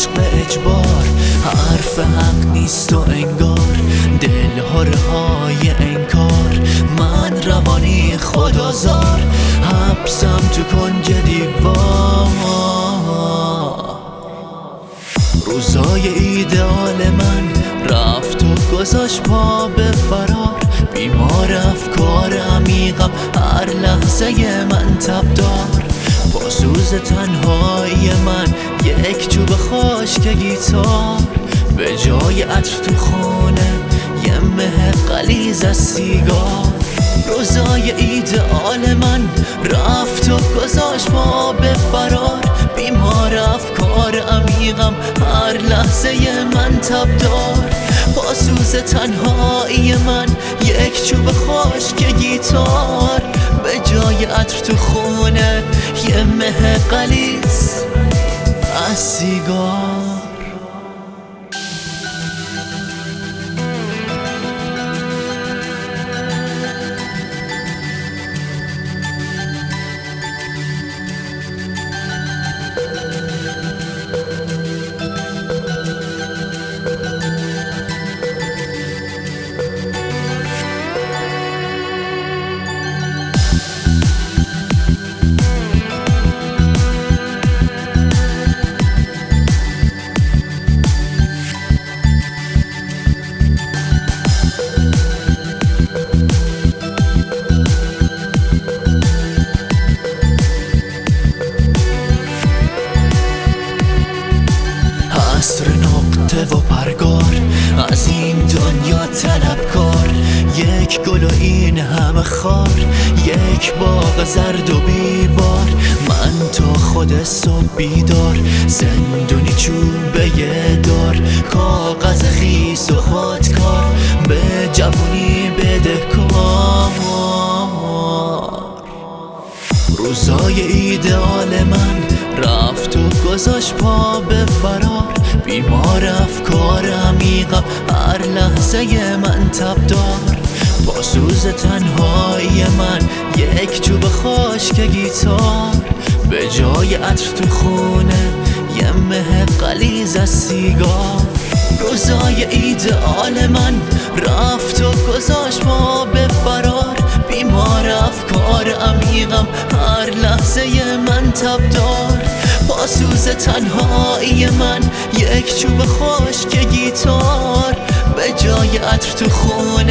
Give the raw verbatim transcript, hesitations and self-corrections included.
عشق اجبار، حرف حق نیست و انگار دل های انکار. من روانی خدازار، حبسم تو کنج دیوار. روزای ایدئال من رفت و گذاشت پا به فرار. بیمار افکار عمیقم هر لحظه من تبدار. با سوز تنهایی من یک چوب خشک گیتار. به جای عطر تو خونه یه مه غلیظ از سیگار. روزای ایدئال من رفت و گذاشت پا به فرار. بیمار افکار عمیقم هر لحظه من تبدار. با سوز تنهایی من یک چوب خشک گیتار. به جای عطر تو خونه یه مه غلیظ از سیگار. عصر نقطه و پرگار، از این دنیا طلبکار. یک گل و این همه خار، یک باغ زرد و بیبار. من تا خود صبح بیدار، زندونی چوبه دار. کاغذ خیس و خودکار، به جوونی بدهکار. روزای ایدئال من رفت و گذاشت پا به فرار. بیمار افکار عمیقم هر لحظه من تبدار. با سوز تنهایی من یک چوب خشک گیتار. به جای عطر تو خونه یه مه غلیظ از سیگار. روزای ایدئال من رفت و گذاشت پا به فرار. بیمار افکار عمیقم هر لحظه من تبدار. با سوز تنهایی من یک چوب خشک گیتار. به جای عطر تو خونه